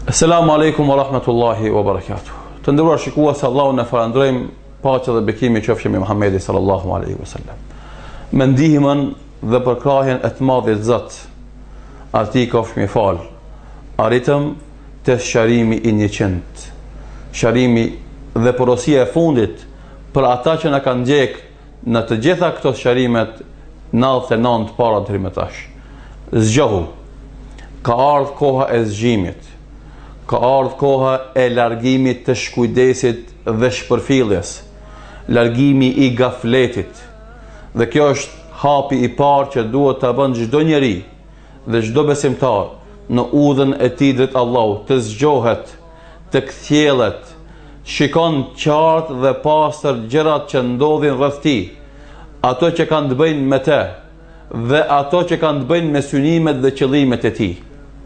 Assalamu alaikum wa rahmatullahi wa barakatuh. Të nderuar shikues, Allahu na falënderojmë, paqja dhe bekimi qofshin me Muhamedit sallallahu alaihi wasallam. Me ndihmën dhe përkrahjen e të Madhit Zot, atij qofsh më fal. Arritëm te sharimi i 100. Sharimi dhe porosia e fundit për ata që na kanë ndjek në të gjitha këto sharimet 99 para deri më tash. Zgjohu. Ka ardhur koha e zgjimit. Ka ardhur koha e largimit të shkujdesit dhe shpërfilljes, largimi i gafletit. Dhe kjo është hapi i parë që duhet ta bën çdo njeri dhe çdo besimtar në udhën e tij drejt Allahut, të zgjohet, të kthjellet, shikon qartë dhe pastër gjërat që ndodhin rreth tij, ato që kanë të bëjnë me të dhe ato që kanë të bëjnë me synimet dhe qëllimet e tij.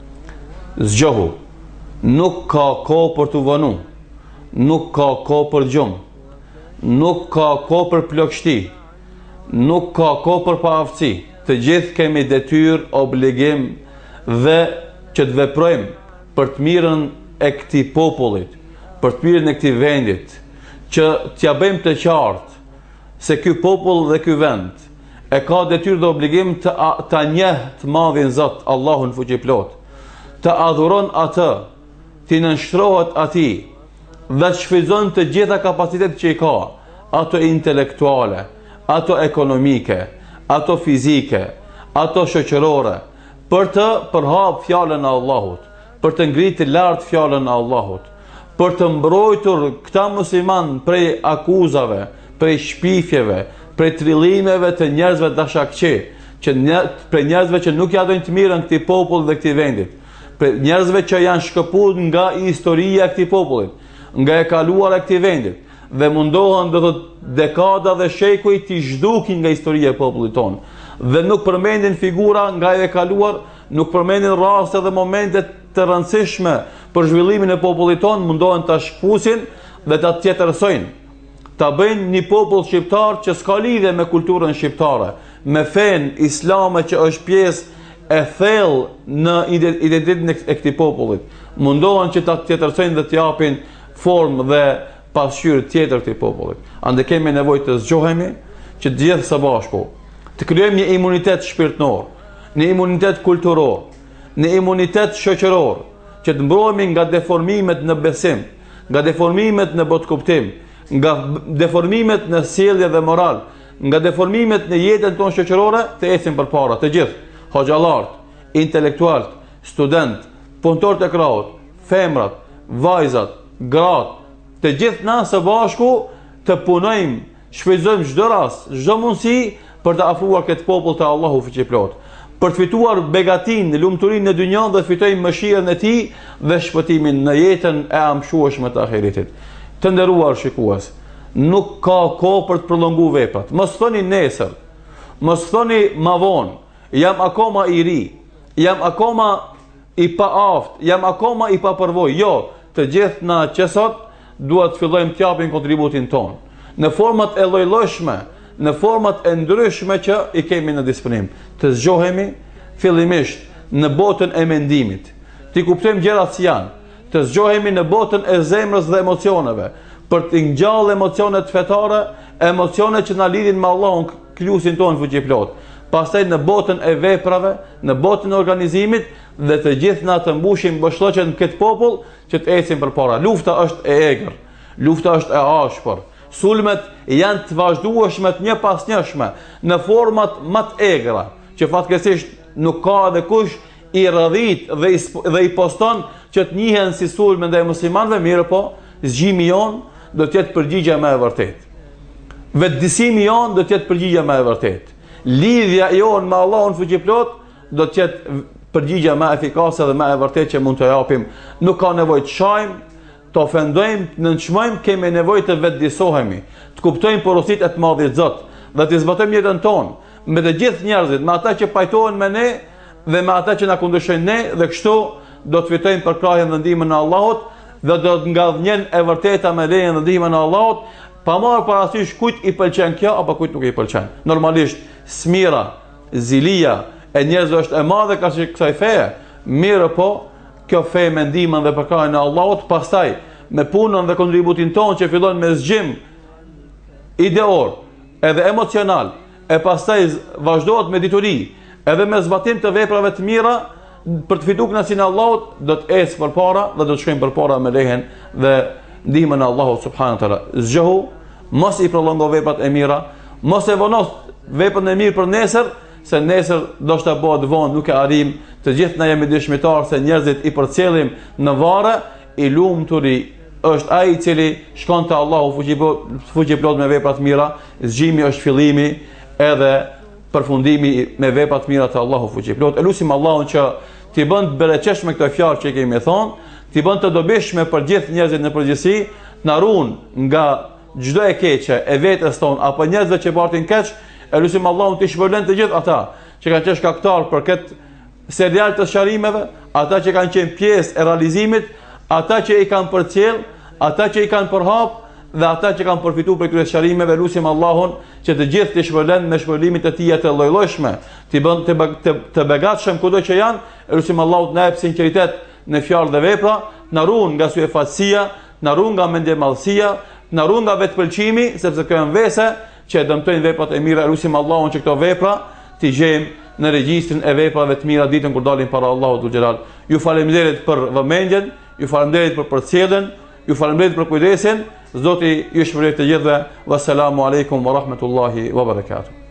Zgjohu. Nuk ka kohë për të vënu, nuk ka kohë për gjumë, nuk ka kohë për plagështi, nuk ka kohë për paaftësi. Të gjithë kemi detyrë, obligim dhe që të veprojmë për të mirën e këtij popullit, për të mirën e këtij vendit, që t'ja bëjmë të qartë se ky popull dhe ky vend e ka detyrë dhe obligim ta njeh të Madhin Zot, Allahun fuqiplot, të adhuron atë, ti nënshtrohet atij dhe shfrytëzon të gjitha kapacitetet që i ka, ato intelektuale, ato ekonomike, ato fizike, ato shoqërore, për të përhap fjalën e Allahut, për të ngritur lart fjalën e Allahut, për të mbrojtur këta musliman prej akuzave, prej shpifjeve, prej trillimeve të njerëzve dashakçi, prej njerëzve që nuk ja dojnë të mirën këtij popullit dhe këtij vendit, për njerëzve që janë shkëput nga historia e këtij popullit, nga e kaluara e këtij vendit, dhe mundohen dhe dekada dhe shekuj t'i zhdukin nga historia e popullit tonë, dhe nuk përmendin figura nga e kaluar, nuk përmendin raste dhe momente të rëndësishme për zhvillimin e popullit tonë, mundohen ta shkpusin dhe ta tjetërsojnë, ta bëjnë një popull shqiptar që s'ka lidhje me kulturën shqiptare, me fen islame që është pjesë e thellë në identitetin e këtij popullit. Mundohen që ta tjetërsojnë dhe t'japin formë dhe pasqyrë tjetër këtij popullit. Ande kemi nevojë të zgjohemi, që të gjithë së bashku të krijojmë një imunitet shpirtëror, një imunitet kulturor, një imunitet shoqëror, që të mbrojmë nga deformimet në besim, nga deformimet në botkuptim, nga deformimet në sjellje dhe moral, nga deformimet në jetën tonë shoqërore, të ecim përpara të gjithë. Hoxhalart, intelektualt, student, punëtor të krahut, femrat, vajzat, gratë, të gjithë na së bashku të punojmë, shfrytëzojmë çdo rast, çdo mundësi për të afruar këtë popull te Allahu fuqiplot, për të fituar begatinë, lumturinë në dynjë dhe të fitojmë mëshirën e Tij dhe shpëtimin në jetën e amshueshme të ahiretit. Të nderuar shikues, nuk ka kohë për të prolonguar veprat. Mos thoni nesër, mos thoni më vonë. Jam akoma i ri, jam akoma i paaft, jam akoma i papërvojë. Jo, të gjithë na që sot duhet të fillojmë të japim kontributin ton në format e lloj-llojshme, në format e ndryshme që i kemi në disponim. Të zgjohemi fillimisht në botën e mendimit, të kuptojmë gjërat si janë, të zgjohemi në botën e zemrës dhe emocioneve, për të ngjallë emocionet fetare, emocione që na lidhin me Allahun, kryusin ton fuqiplot. Pastaj në botën e veprave, në botën e organizimit, dhe të gjithë na të mbushim bashkëllëqen në këtë popull që të ecim përpara. Lufta është e egër, lufta është e ashpër. Sulmet janë të vazhdueshme të një pas njëshme në format më të egra, që fatkeqësisht nuk ka edhe kush i rrëdhit dhe i poston që të njihen si sulme ndaj muslimanëve, mirë po, zgjimi jon do të jetë përgjigja më e vërtetë. Vetëdijsimi jon do të jetë përgjigja më e vërtetë. Lidhja jonë me Allahun fuqiplot do të jetë përgjigja më efikase dhe më e vërtetë që mund të japim. Nuk ka nevojë të shajmë, të ofendojmë, të nënçmojmë, kemi nevojë të vetëdijsohemi, të kuptojmë porositë e të Madhit Zot dhe të zbatojmë jetën tonë me të gjithë njerëzit, me ata që pajtohen me ne dhe me ata që na kundërshtojnë ne, dhe kështu do të fitojmë përkrahjen dhe ndihmën e Allahut dhe do të ngadhnjen e vërteta me lejen dhe ndihmën e Allahut, pa marrë parasysh kujt i pëlqen kjo apo kujt nuk i pëlqen. Normalisht smira, zilia e njerëzve është e madhe ka që kësaj feje, mirë po, kjo fe me ndihmën dhe përkrahin e Allahut, pastaj me punën dhe kontributin ton që fillon me zgjim ideor edhe emocional, e pastaj vazhdohet me dituri, edhe me zbatim të veprave të mira për të fituar kënaqësinë e Allahut, do të ecë përpara dhe do të shkojmë përpara me lehen dhe ndihmën e Allahut subhanahu wa taala. Zgjohu, mos i prolongo veprat e mira, mos e vonos veprën e mirë për nesër, se nesër do të bëhet vonë, nuk e arrim. Të gjithë na jemi dëshmitar se njerëzit i përcjellim në varre, i lumturi është ai i cili shkon te Allahu fuqiplot me vepra të mira. Zgjimi është fillimi edhe përfundimi me vepra të mira te Allahu fuqiplot. Elusim Allahun që t'i bën të bereqesh me këtë fjalë që kemi thonë, t'i bën të dobishme për gjithë njerëzit në përgjithësi, na ruan nga çdo e keqe e vetes tonë apo njerëzve që bartin keq. Elusim Allahun t'i shpërlen të gjithë ata që kanë qenë shkaktar për këtë serial të sqarimeve, ata që kanë qenë pjesë e realizimit, ata që i kanë përcjell, ata që i kanë përhap dhe ata që kanë përfituar prej këtyre sqarimeve. Lutim Allahun që të gjithë të shpërlen me shpërlimin e tij të lloj-llojshme, të bën të begatshëm kudo që janë. Lutim Allahut na jep sinqeritet në fjalë dhe vepra, na ruan nga suefatësia, na ruan nga mendjemallësia, na ruan nga vetpëlqimi, sepse këto janë vese që dëmtojnë veprat e mira. Lutim Allahun që këto vepra t'i gjejmë në regjistrin e veprave të mira ditën kur dalim para Allahut dhul xhelal. Ju faleminderit për vëmendjen, ju faleminderit për përcjelljen, ju faleminderit për kujdesin. Zoti ju shpërblet të gjithëve. Wassalamu alaikum wa rahmatullahi wa barakatuh.